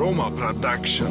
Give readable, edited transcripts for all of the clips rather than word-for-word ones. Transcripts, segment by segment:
Roma Production.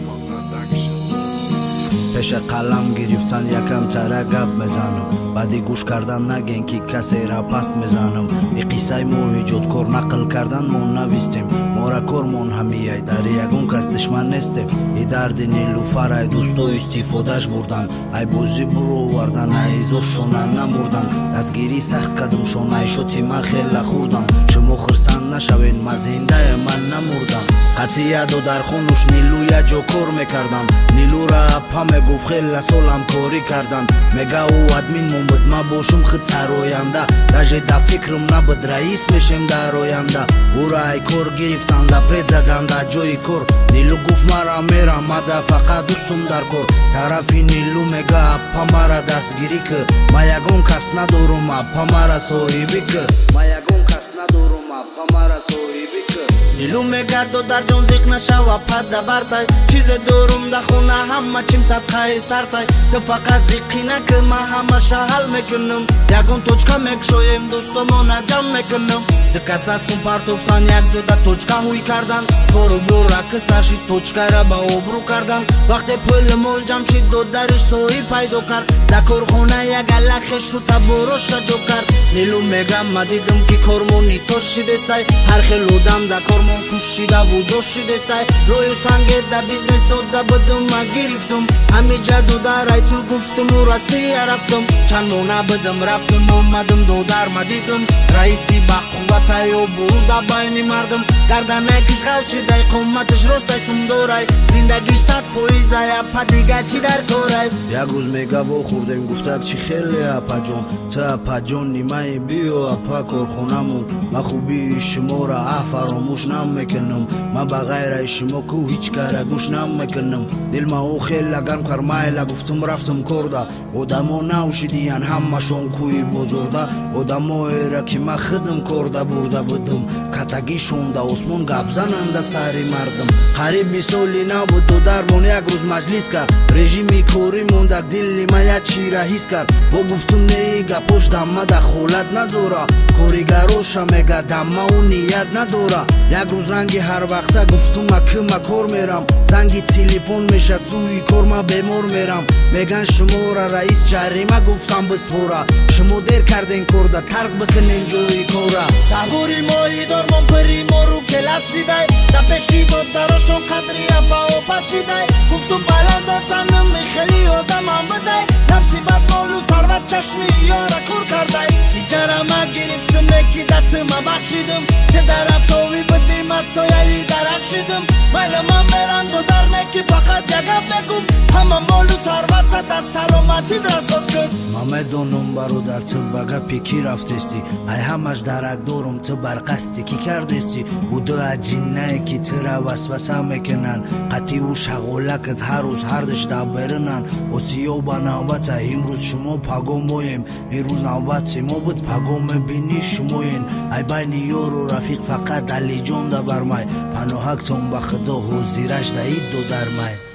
پیش قلم گرفتن یکم ترگب میزنم بعدی گوش کردن نگین که کسی را پست میزنم ای قصه مو ایجاد کر نقل کردن مون نویستیم ما را کرمون همیه در یگون کس دشمن نیستیم ای درد نیلوفر ای دوستو استفادهش بردن ای بوزی برو وردن ای زوشونن نمردن دستگیری سخت کدم شون ای شو تیما خیلی خوردن شما خرسند نشوین مزینده من نمردم قطعیت و در خونوش نیلو یا جو کر میکردن نیلو را پا گفت خیلی سالم کاری کردن میگه او ادمین مومد ما باشم خود سراینده رجه دا فکرم نبود رئیس میشم در آینده او را ای کار گرفتن زپرید زدن در جای کار نیلو گفت مرا میرم مده فقط دوستم در کار طرفی نیلو میگه اپا مرا دستگیری که ما یگون کس ندارم اپا مرا صاحبی که ما یگون کس ندارم اپا مرا صاحبی که نیلو میگه دو در جون زیق نشو پده برتای چیز دارم در خونه همه چیم صدقه سرتای تو فقط زیقی نکه ما همه شهل میکنم یگون توچکا میکشویم دوستمون جمع میکنم دو کسا سوپر توفتن یک جوده توچکا ہوی کردن کارو برا که سرشید توچکا را با اوبرو کردن وقتی پل مول جمع شید دو درش سوی پیدا کرد در کارخونه یک لخ شو تا برو شدو کرد نیلو میگم ما دیدم که کارمونی توش شده سای هر خیلودم در کارمون کشیده و دوش شده سای روی سنگه در بیزنس دا بدم ما گرفتم همی جدو در ای تو گفتم و رسی رفتم چند مونه بدم رفتم اومدم دو در ما دیدم رئیسی با قوت و برو دا باینی مردم گردن کش غو شده قومتش رستای سمدورای زندگیش 100% یا پا دیگه چی در کارای یک روز میگه و خوردیم گفتک چی خیلی اپا جون تا اپا جون نیمه بیو اپا کارخونمون ما خوبی شما را فراموش نمیکنم ما بغیر شما کو هیچ کار گوش نمیکنم دل ما او خیلی لگم کرمایلا گفتم رفتم کرده آدمو نوشیدین همشون کوی بزرده آدمو را که ما خدم کرده برده بدم کتگی شونده اسمون گپ زننده سری مردم قریب 20 سالی نبود دو درمون یک روز مجلس کرد رژیمی کوری موندک دلی ما یک چی را حس کرد با گفتم نیگه پشت دمه دخولت نداره کاریگروشا میگه دمه و نیت نداره یک روز رنگی هر وقته گفتم که ما کار میرم زنگی تلفن میشه سوی کار ما بیمار میرم میگن شما را رئیس جریمه گفتم بسپوره شما دیر کردین کرده ترک بکنین جوی کاره سهوری ماهی دار من پری ما رو کلاس شیده در پیشی داد دراشون قدری اپا و پسیده گفتم بلنده تنم میخلی آدم هم بده نفسی بد مالو سروت چشمی یارا کور کرده ایجاره ما گرفتم نکی دت ما بخشیدم که در افتاوی بدیم از سایلی درخشیدم مایل من برم دو در نکی فقط یگه بگم همه مالو سروت تا سلامتی درستاد کن ما میدونم برادر تو بگه پیکی رفتستی ای همش درک دارم تو برقصدی کی کردستی او دو عجینه که تو را وسوسه میکنن قطعی و شغولکت هر روز هردش دا برنن و سیو با نوبت امروز شما پاگم بایم این روز نوبت ما بود پاگم بینی شماین ای بین یار و رفیق فقط علی جان دا برمای پناهک تون با خدا حضیرش دا اید دو در مای